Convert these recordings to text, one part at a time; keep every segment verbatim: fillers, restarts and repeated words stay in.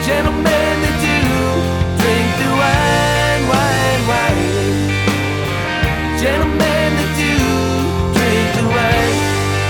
Gentlemen that do drink the wine, wine, wine. Gentlemen that do drink the wine.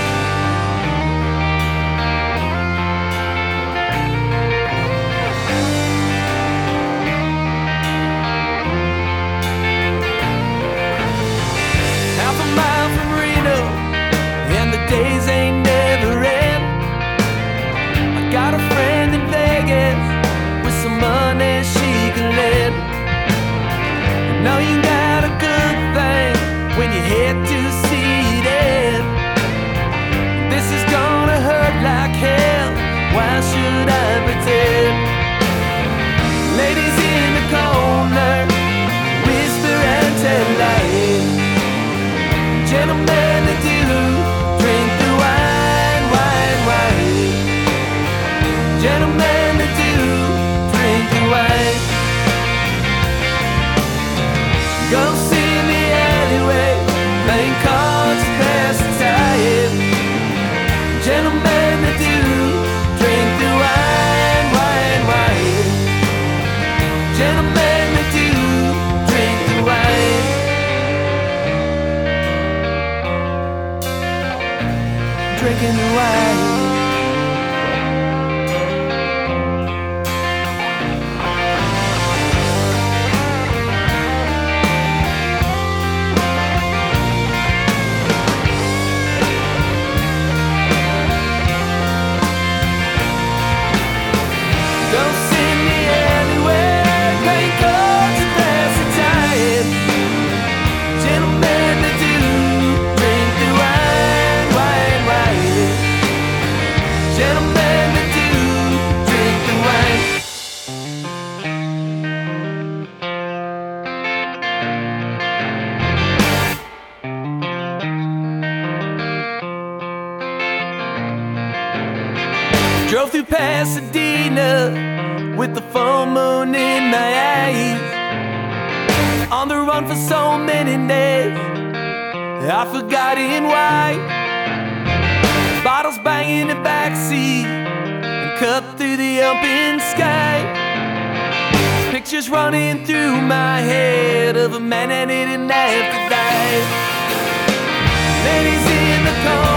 Half a mile from Reno, and the days ain't never end. I got a friend in Vegas with some money she can lend. You know you got a good thing when you head to see it. This is gonna hurt like hell. Why should I pretend? Ladies in the corner, whisper and tell lies. Gentlemen that do drink the wine, wine, wine. Gentlemen that do drink the wine. Go sit in the alleyway, playing cards to pass the time. Gentlemen that do drink the wine, wine, wine. Gentlemen that do drink the wine. Drinking the wine. Don't sit in the alleyway, playing cards to pass the time. Gentlemen that do drink the wine, wine, wine. Gentlemen that do drink the wine. Drove through Pasadena with the full moon in my eyes. On the run for so many days, I've forgotten why. Bottles banging in the backseat and cut through the open sky. Pictures running through my head of a man that didn't have to die. Ladies in the corner.